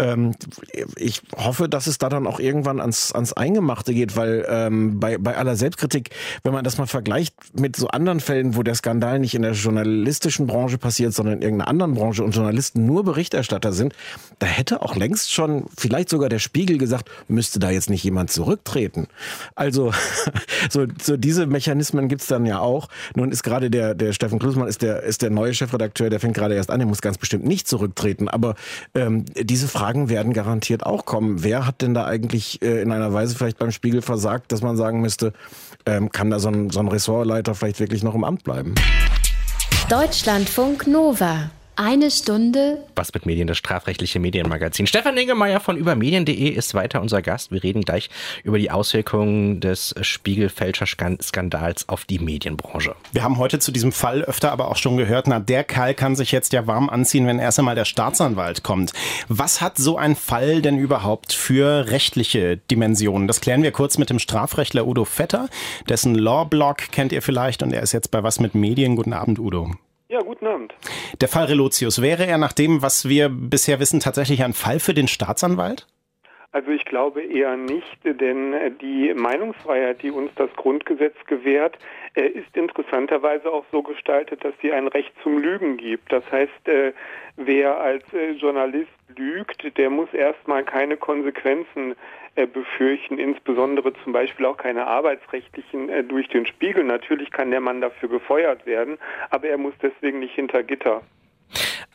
Ich hoffe, dass es da dann auch irgendwann ans Eingemachte geht, weil bei aller Selbstkritik, wenn man das mal vergleicht mit so anderen Fällen, wo der Skandal nicht in der journalistischen Branche passiert, sondern in irgendeiner anderen Branche und Journalisten nur Berichterstatter sind, da hätte auch längst schon vielleicht sogar der Spiegel gesagt, müsste da jetzt nicht jemand zurücktreten. Also so diese Mechanismen gibt's dann ja auch. Nun ist gerade der Steffen Klussmann ist der neue Chefredakteur, der fängt gerade erst an, der muss ganz bestimmt nicht zurücktreten. Aber diese Fragen werden garantiert auch kommen. Wer hat denn da eigentlich in einer Weise vielleicht beim Spiegel versagt, dass man sagen müsste, kann da so ein Ressortleiter vielleicht wirklich noch im Amt bleiben? Deutschlandfunk Nova. Eine Stunde. Was mit Medien, das strafrechtliche Medienmagazin. Stefan Niggemeier von übermedien.de ist weiter unser Gast. Wir reden gleich über die Auswirkungen des Spiegel-Fälscher-Skandals auf die Medienbranche. Wir haben heute zu diesem Fall öfter aber auch schon gehört, der Kerl kann sich jetzt ja warm anziehen, wenn erst einmal der Staatsanwalt kommt. Was hat so ein Fall denn überhaupt für rechtliche Dimensionen? Das klären wir kurz mit dem Strafrechtler Udo Vetter, dessen Law-Blog kennt ihr vielleicht und er ist jetzt bei Was mit Medien. Guten Abend, Udo. Ja, guten Abend. Der Fall Relotius, wäre er nach dem, was wir bisher wissen, tatsächlich ein Fall für den Staatsanwalt? Also ich glaube eher nicht, denn die Meinungsfreiheit, die uns das Grundgesetz gewährt, ist interessanterweise auch so gestaltet, dass sie ein Recht zum Lügen gibt. Das heißt, wer als Journalist lügt, der muss erstmal keine Konsequenzen befürchten, insbesondere zum Beispiel auch keine arbeitsrechtlichen durch den Spiegel. Natürlich kann der Mann dafür gefeuert werden, aber er muss deswegen nicht hinter Gitter.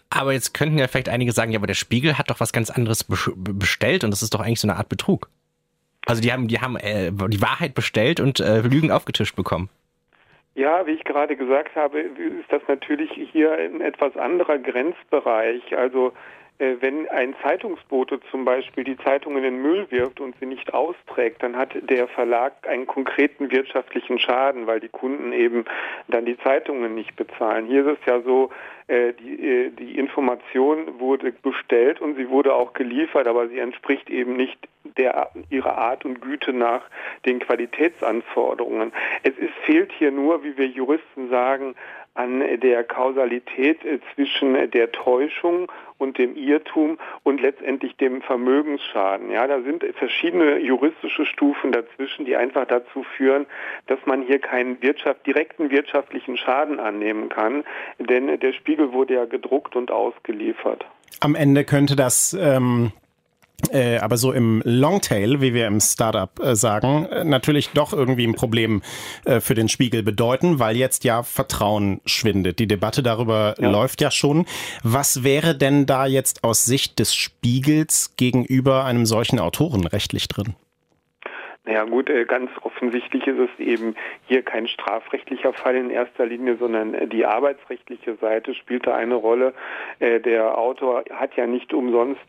Aber jetzt könnten ja vielleicht einige sagen, ja, aber der Spiegel hat doch was ganz anderes bestellt und das ist doch eigentlich so eine Art Betrug. Also die haben die Wahrheit bestellt und Lügen aufgetischt bekommen. Ja, wie ich gerade gesagt habe, ist das natürlich hier ein etwas anderer Grenzbereich. Also wenn ein Zeitungsbote zum Beispiel die Zeitung in den Müll wirft und sie nicht austrägt, dann hat der Verlag einen konkreten wirtschaftlichen Schaden, weil die Kunden eben dann die Zeitungen nicht bezahlen. Hier ist es ja so, die Information wurde bestellt und sie wurde auch geliefert, aber sie entspricht eben nicht ihrer Art und Güte nach den Qualitätsanforderungen. Fehlt hier nur, wie wir Juristen sagen, an der Kausalität zwischen der Täuschung und dem Irrtum und letztendlich dem Vermögensschaden. Ja, da sind verschiedene juristische Stufen dazwischen, die einfach dazu führen, dass man hier keinen direkten wirtschaftlichen Schaden annehmen kann, denn der Spiegel wurde ja gedruckt und ausgeliefert. Am Ende könnte das aber so im Longtail, wie wir im Startup sagen, natürlich doch irgendwie ein Problem für den Spiegel bedeuten, weil jetzt ja Vertrauen schwindet. Die Debatte darüber läuft ja schon. Was wäre denn da jetzt aus Sicht des Spiegels gegenüber einem solchen Autoren rechtlich drin? Naja gut, ganz offensichtlich ist es eben hier kein strafrechtlicher Fall in erster Linie, sondern die arbeitsrechtliche Seite spielt da eine Rolle. Der Autor hat ja nicht umsonst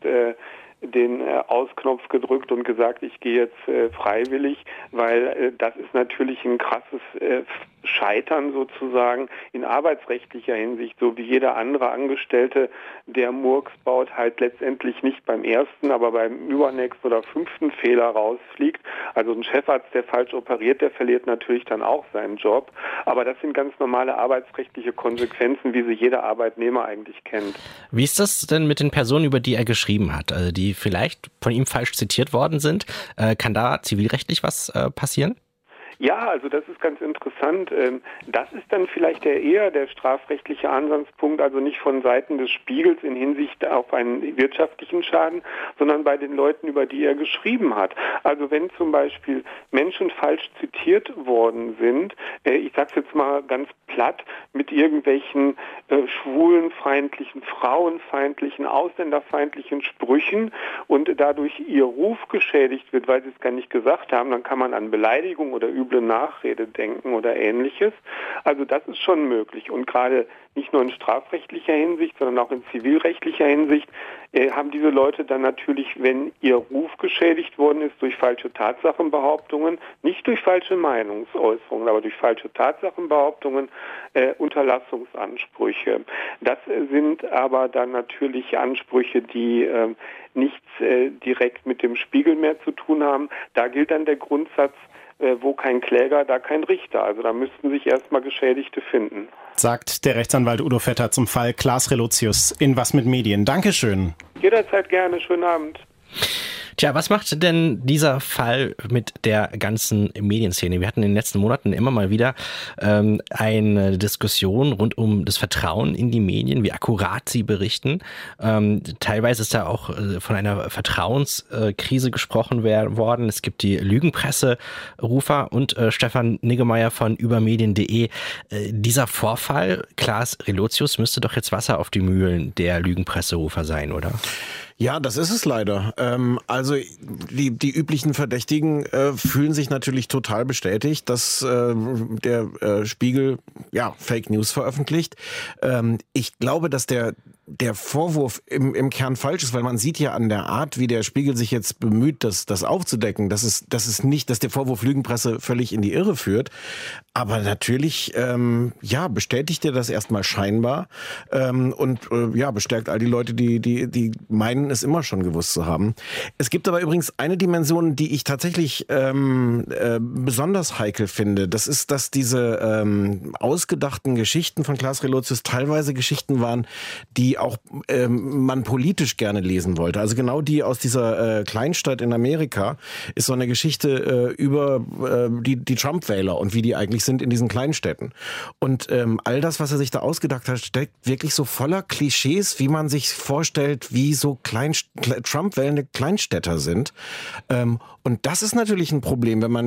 den Ausknopf gedrückt und gesagt, ich gehe jetzt freiwillig, weil das ist natürlich ein krasses Scheitern sozusagen in arbeitsrechtlicher Hinsicht, so wie jeder andere Angestellte, der Murks baut, halt letztendlich nicht beim ersten, aber beim übernächsten oder 5. Fehler rausfliegt. Also ein Chefarzt, der falsch operiert, der verliert natürlich dann auch seinen Job. Aber das sind ganz normale arbeitsrechtliche Konsequenzen, wie sie jeder Arbeitnehmer eigentlich kennt. Wie ist das denn mit den Personen, über die er geschrieben hat, also die vielleicht von ihm falsch zitiert worden sind? Kann da zivilrechtlich was passieren? Ja, also das ist ganz interessant. Das ist dann vielleicht eher der strafrechtliche Ansatzpunkt, also nicht von Seiten des Spiegels in Hinsicht auf einen wirtschaftlichen Schaden, sondern bei den Leuten, über die er geschrieben hat. Also wenn zum Beispiel Menschen falsch zitiert worden sind, ich sag's jetzt mal ganz platt, mit irgendwelchen schwulenfeindlichen, frauenfeindlichen, ausländerfeindlichen Sprüchen und dadurch ihr Ruf geschädigt wird, weil sie es gar nicht gesagt haben, dann kann man an Beleidigung oder üble Nachrede denken oder Ähnliches. Also das ist schon möglich. Und gerade nicht nur in strafrechtlicher Hinsicht, sondern auch in zivilrechtlicher Hinsicht haben diese Leute dann natürlich, wenn ihr Ruf geschädigt worden ist durch falsche Tatsachenbehauptungen, nicht durch falsche Meinungsäußerungen, aber durch falsche Tatsachenbehauptungen, Unterlassungsansprüche. Das sind aber dann natürlich Ansprüche, die nichts direkt mit dem Spiegel mehr zu tun haben. Da gilt dann der Grundsatz, wo kein Kläger, da kein Richter. Also da müssten sich erstmal Geschädigte finden. Sagt der Rechtsanwalt Udo Vetter zum Fall Klaas Relotius in Was mit Medien. Dankeschön. Jederzeit gerne. Schönen Abend. Tja, was macht denn dieser Fall mit der ganzen Medienszene? Wir hatten in den letzten Monaten immer mal wieder eine Diskussion rund um das Vertrauen in die Medien, wie akkurat sie berichten. Teilweise ist da auch von einer Vertrauenskrise gesprochen worden. Es gibt die Lügenpresserufer und Stefan Niggemeier von übermedien.de. Dieser Vorfall, Klaas Relotius, müsste doch jetzt Wasser auf die Mühlen der Lügenpresserufer sein, oder? Ja, das ist es leider. Also die üblichen Verdächtigen fühlen sich natürlich total bestätigt, dass der Spiegel Fake News veröffentlicht. Ich glaube, dass der Vorwurf im Kern falsch ist, weil man sieht ja an der Art, wie der Spiegel sich jetzt bemüht, das aufzudecken, dass es nicht, dass der Vorwurf Lügenpresse völlig in die Irre führt. Aber natürlich, bestätigt er das erstmal scheinbar und bestärkt all die Leute, die meinen, es immer schon gewusst zu haben. Es gibt aber übrigens eine Dimension, die ich tatsächlich besonders heikel finde. Das ist, dass diese ausgedachten Geschichten von Klaas Relotius teilweise Geschichten waren, die auch man politisch gerne lesen wollte. Also genau die aus dieser Kleinstadt in Amerika ist so eine Geschichte über die Trump-Wähler und wie die eigentlich sind in diesen Kleinstädten. Und all das, was er sich da ausgedacht hat, steckt wirklich so voller Klischees, wie man sich vorstellt, wie so Trump-wählende Kleinstädter sind. Und das ist natürlich ein Problem, wenn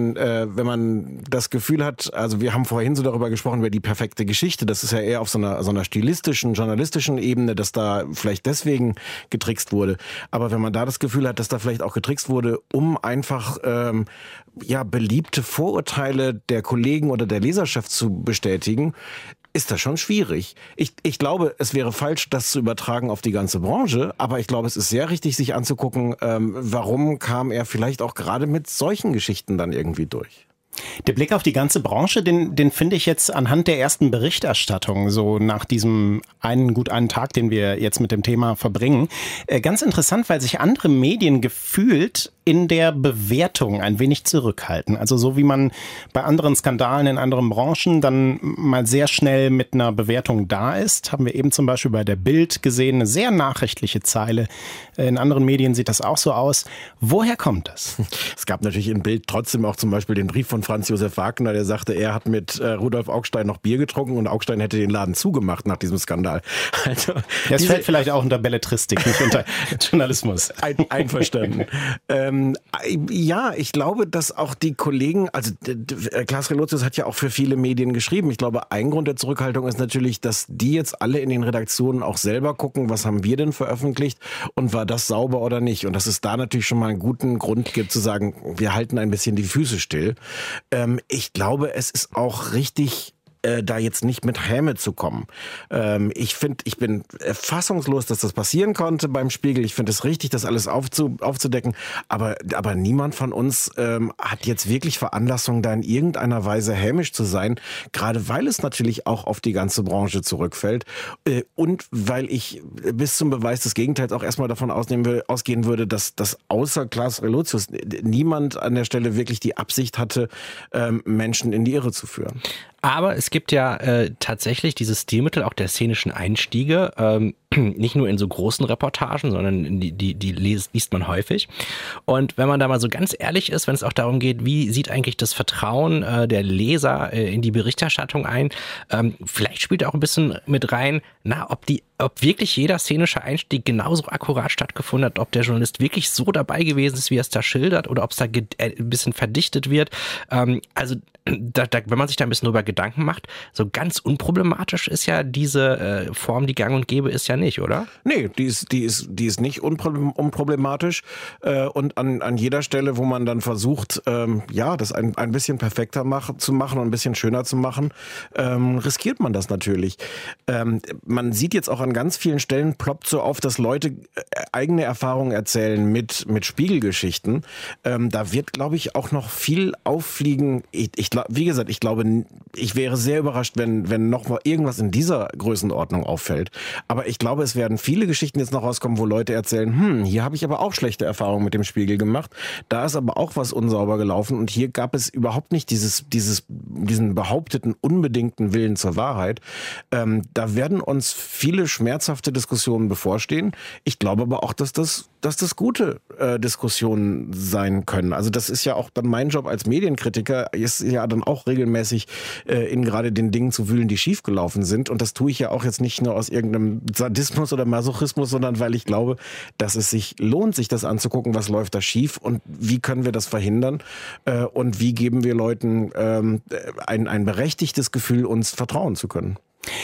man das Gefühl hat, also wir haben vorhin so darüber gesprochen, über die perfekte Geschichte. Das ist ja eher auf so einer stilistischen, journalistischen Ebene. dass da vielleicht deswegen getrickst wurde. Aber wenn man da das Gefühl hat, dass da vielleicht auch getrickst wurde, um einfach beliebte Vorurteile der Kollegen oder der Leserschaft zu bestätigen, ist das schon schwierig. Ich glaube, es wäre falsch, das zu übertragen auf die ganze Branche, aber ich glaube, es ist sehr richtig, sich anzugucken, warum kam er vielleicht auch gerade mit solchen Geschichten dann irgendwie durch. Der Blick auf die ganze Branche, den finde ich jetzt anhand der ersten Berichterstattung, so nach diesem einen Tag, den wir jetzt mit dem Thema verbringen, ganz interessant, weil sich andere Medien gefühlt in der Bewertung ein wenig zurückhalten. Also so wie man bei anderen Skandalen in anderen Branchen dann mal sehr schnell mit einer Bewertung da ist, haben wir eben zum Beispiel bei der Bild gesehen, eine sehr nachrichtliche Zeile. In anderen Medien sieht das auch so aus. Woher kommt das? Es gab natürlich in Bild trotzdem auch zum Beispiel den Brief von Franz Josef Wagner, der sagte, er hat mit Rudolf Augstein noch Bier getrunken und Augstein hätte den Laden zugemacht nach diesem Skandal. Also, das fällt vielleicht auch unter Belletristik, nicht unter Journalismus. Einverstanden. Ja, ich glaube, dass auch die Kollegen, also Klaas Relotius hat ja auch für viele Medien geschrieben. Ich glaube, ein Grund der Zurückhaltung ist natürlich, dass die jetzt alle in den Redaktionen auch selber gucken, was haben wir denn veröffentlicht und war das sauber oder nicht. Und dass es da natürlich schon mal einen guten Grund gibt zu sagen, wir halten ein bisschen die Füße still. Ich glaube, es ist auch richtig, da jetzt nicht mit Häme zu kommen. Ich bin fassungslos, dass das passieren konnte beim Spiegel. Ich finde es richtig, das alles aufzudecken. Aber niemand von uns hat jetzt wirklich Veranlassung, da in irgendeiner Weise hämisch zu sein. Gerade weil es natürlich auch auf die ganze Branche zurückfällt. Und weil ich bis zum Beweis des Gegenteils auch erstmal davon ausgehen würde, dass außer Klaas Relotius niemand an der Stelle wirklich die Absicht hatte, Menschen in die Irre zu führen. Aber es gibt ja tatsächlich dieses Stilmittel auch der szenischen Einstiege, nicht nur in so großen Reportagen, sondern die liest man häufig. Und wenn man da mal so ganz ehrlich ist, wenn es auch darum geht, wie sieht eigentlich das Vertrauen der Leser in die Berichterstattung ein, vielleicht spielt auch ein bisschen mit rein, ob wirklich jeder szenische Einstieg genauso akkurat stattgefunden hat, ob der Journalist wirklich so dabei gewesen ist, wie er es da schildert, oder ob es da ein bisschen verdichtet wird. Wenn man sich da ein bisschen drüber Gedanken macht, so ganz unproblematisch ist ja diese Form, die gang und gäbe ist ja nicht, oder? Nee, die ist nicht unproblematisch und an jeder Stelle, wo man dann versucht, das ein bisschen perfekter zu machen und ein bisschen schöner zu machen, riskiert man das natürlich. Man sieht jetzt auch an ganz vielen Stellen ploppt so auf, dass Leute eigene Erfahrungen erzählen mit Spiegelgeschichten. Da wird, glaube ich, auch noch viel auffliegen. Wie gesagt, ich glaube, ich wäre sehr überrascht, wenn noch mal irgendwas in dieser Größenordnung auffällt. Aber ich glaube, es werden viele Geschichten jetzt noch rauskommen, wo Leute erzählen, hier habe ich aber auch schlechte Erfahrungen mit dem Spiegel gemacht. Da ist aber auch was unsauber gelaufen und hier gab es überhaupt nicht diesen behaupteten, unbedingten Willen zur Wahrheit. Da werden uns viele schmerzhafte Diskussionen bevorstehen. Ich glaube aber auch, dass das gute Diskussionen sein können. Also das ist ja auch dann mein Job als Medienkritiker, ist ja dann auch regelmäßig in gerade den Dingen zu wühlen, die schiefgelaufen sind. Und das tue ich ja auch jetzt nicht nur aus irgendeinem Sadismus oder Masochismus, sondern weil ich glaube, dass es sich lohnt, sich das anzugucken, was läuft da schief und wie können wir das verhindern und wie geben wir Leuten ein berechtigtes Gefühl, uns vertrauen zu können.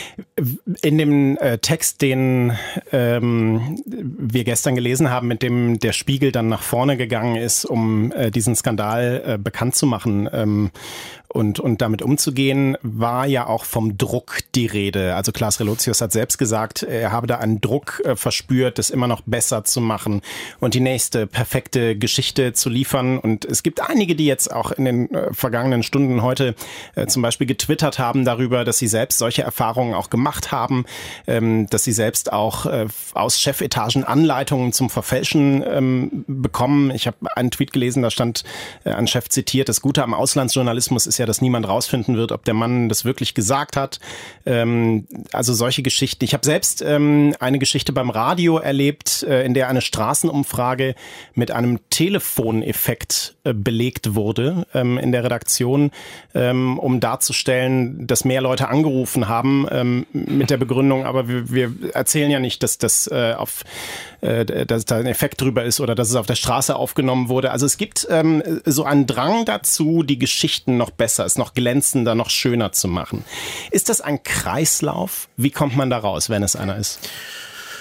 In dem Text, den wir gestern gelesen haben, mit dem der Spiegel dann nach vorne gegangen ist, um diesen Skandal bekannt zu machen und damit umzugehen, war ja auch vom Druck die Rede. Also Klaas Relotius hat selbst gesagt, er habe da einen Druck verspürt, das immer noch besser zu machen und die nächste perfekte Geschichte zu liefern. Und es gibt einige, die jetzt auch in den vergangenen Stunden heute zum Beispiel getwittert haben darüber, dass sie selbst solche Erfahrungen auch gemacht haben, dass sie selbst auch aus Chefetagen Anleitungen zum Verfälschen bekommen. Ich habe einen Tweet gelesen, da stand ein Chef zitiert, das Gute am Auslandsjournalismus ist ja, dass niemand rausfinden wird, ob der Mann das wirklich gesagt hat. Also solche Geschichten. Ich habe selbst eine Geschichte beim Radio erlebt, in der eine Straßenumfrage mit einem Telefoneffekt belegt wurde in der Redaktion, um darzustellen, dass mehr Leute angerufen haben mit der Begründung, aber wir erzählen ja nicht, dass dass da ein Effekt drüber ist oder dass es auf der Straße aufgenommen wurde. Also es gibt so einen Drang dazu, die Geschichten noch besser, es noch glänzender, noch schöner zu machen. Ist das ein Kreislauf? Wie kommt man da raus, wenn es einer ist?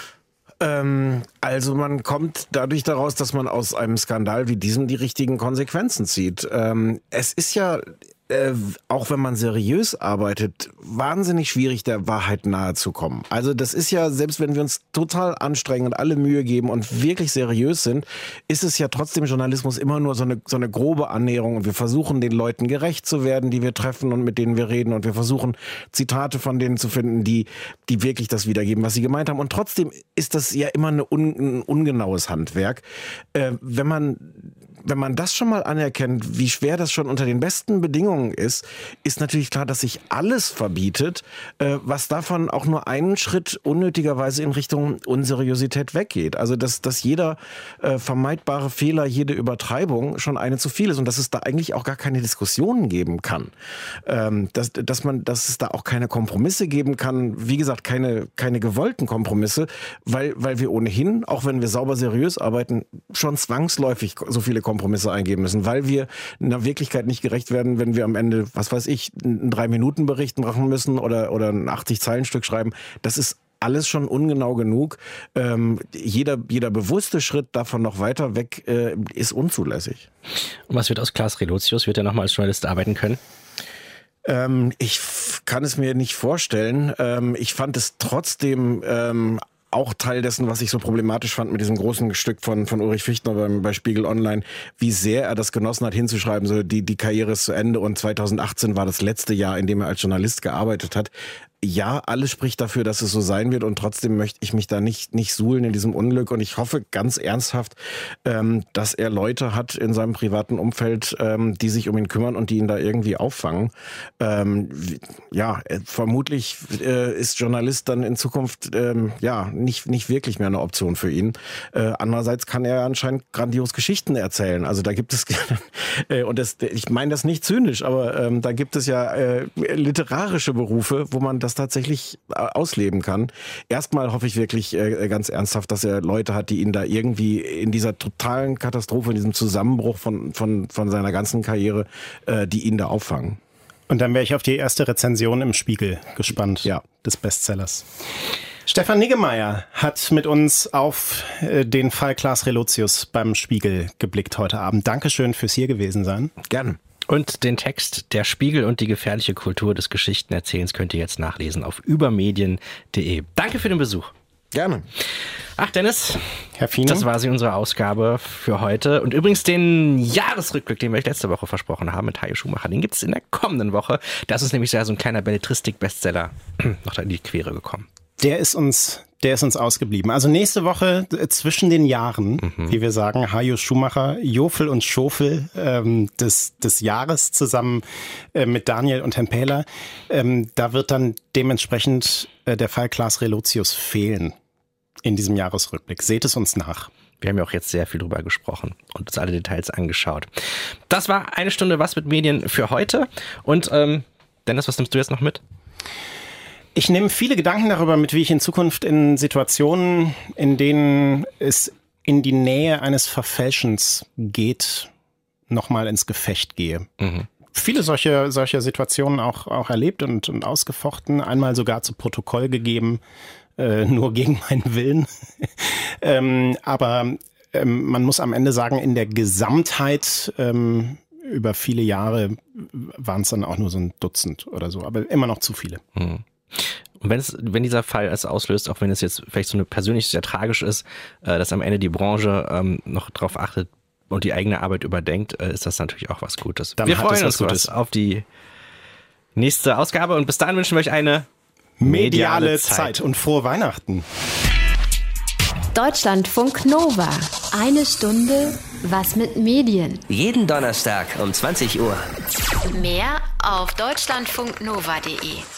Also man kommt dadurch daraus, dass man aus einem Skandal wie diesem die richtigen Konsequenzen zieht. Es ist ja, auch wenn man seriös arbeitet, wahnsinnig schwierig, der Wahrheit nahe zu kommen. Also das ist ja, selbst wenn wir uns total anstrengen und alle Mühe geben und wirklich seriös sind, ist es ja trotzdem Journalismus immer nur so eine grobe Annäherung. Und wir versuchen, den Leuten gerecht zu werden, die wir treffen und mit denen wir reden. Und wir versuchen, Zitate von denen zu finden, die wirklich das wiedergeben, was sie gemeint haben. Und trotzdem ist das ja immer ein ungenaues Handwerk. Wenn man das schon mal anerkennt, wie schwer das schon unter den besten Bedingungen ist natürlich klar, dass sich alles verbietet, was davon auch nur einen Schritt unnötigerweise in Richtung Unseriosität weggeht. Also dass jeder vermeidbare Fehler, jede Übertreibung schon eine zu viel ist und dass es da eigentlich auch gar keine Diskussionen geben kann. Dass es da auch keine Kompromisse geben kann, wie gesagt, keine gewollten Kompromisse, weil wir ohnehin, auch wenn wir sauber seriös arbeiten, schon zwangsläufig so viele Kompromisse eingeben müssen, weil wir in der Wirklichkeit nicht gerecht werden, wenn wir am Ende, was weiß ich, einen 3-Minuten-Bericht machen müssen oder ein 80-Zeilen-Stück schreiben. Das ist alles schon ungenau genug. Jeder bewusste Schritt davon noch weiter weg ist unzulässig. Und was wird aus Klaas Relotius? Wird er nochmal als Journalist arbeiten können? Ich kann es mir nicht vorstellen. Ich fand es trotzdem auch Teil dessen, was ich so problematisch fand mit diesem großen Stück von Ulrich Fichtner bei Spiegel Online, wie sehr er das genossen hat, hinzuschreiben, so die Karriere ist zu Ende und 2018 war das letzte Jahr, in dem er als Journalist gearbeitet hat. Ja, alles spricht dafür, dass es so sein wird und trotzdem möchte ich mich da nicht suhlen in diesem Unglück und ich hoffe ganz ernsthaft, dass er Leute hat in seinem privaten Umfeld, die sich um ihn kümmern und die ihn da irgendwie auffangen. Vermutlich ist Journalist dann in Zukunft nicht wirklich mehr eine Option für ihn. Andererseits kann er anscheinend grandios Geschichten erzählen. Also da gibt es ich meine das nicht zynisch, aber da gibt es ja literarische Berufe, wo man das tatsächlich ausleben kann. Erstmal hoffe ich wirklich ganz ernsthaft, dass er Leute hat, die ihn da irgendwie in dieser totalen Katastrophe, in diesem Zusammenbruch von seiner ganzen Karriere, die ihn da auffangen. Und dann wäre ich auf die erste Rezension im Spiegel gespannt, des Bestsellers. Stefan Niggemeier hat mit uns auf den Fall Klaas Relotius beim Spiegel geblickt heute Abend. Dankeschön fürs hier gewesen sein. Gerne. Und den Text Der Spiegel und die gefährliche Kultur des Geschichtenerzählens könnt ihr jetzt nachlesen auf übermedien.de. Danke für den Besuch. Gerne. Ach, Dennis, Herr Fiene, das war unsere Ausgabe für heute. Und übrigens den Jahresrückblick, den wir euch letzte Woche versprochen haben mit Hajo Schumacher, den gibt es in der kommenden Woche. Das ist nämlich so ein kleiner Belletristik-Bestseller noch da in die Quere gekommen. Der ist uns ausgeblieben. Also nächste Woche zwischen den Jahren, wie wir sagen, Hajo Schumacher, Jofel und Schofel des Jahres zusammen mit Daniel und Herrn Pähler. Da wird dann dementsprechend der Fall Klaas Relotius fehlen in diesem Jahresrückblick. Seht es uns nach. Wir haben ja auch jetzt sehr viel drüber gesprochen und uns alle Details angeschaut. Das war eine Stunde Was mit Medien für heute. Und Dennis, was nimmst du jetzt noch mit? Ich nehme viele Gedanken darüber mit, wie ich in Zukunft in Situationen, in denen es in die Nähe eines Verfälschens geht, nochmal ins Gefecht gehe. Viele solche Situationen auch erlebt und ausgefochten, einmal sogar zu Protokoll gegeben, nur gegen meinen Willen. Aber man muss am Ende sagen, in der Gesamtheit über viele Jahre waren es dann auch nur so ein Dutzend oder so, aber immer noch zu viele. Und wenn dieser Fall es auslöst, auch wenn es jetzt vielleicht so eine persönlich sehr tragisch ist, dass am Ende die Branche noch drauf achtet und die eigene Arbeit überdenkt, ist das natürlich auch was Gutes. Dann wir freuen uns auf die nächste Ausgabe und bis dahin wünschen wir euch eine mediale Zeit und frohe Weihnachten. Deutschlandfunk Nova. Eine Stunde Was mit Medien. Jeden Donnerstag um 20 Uhr. Mehr auf deutschlandfunknova.de.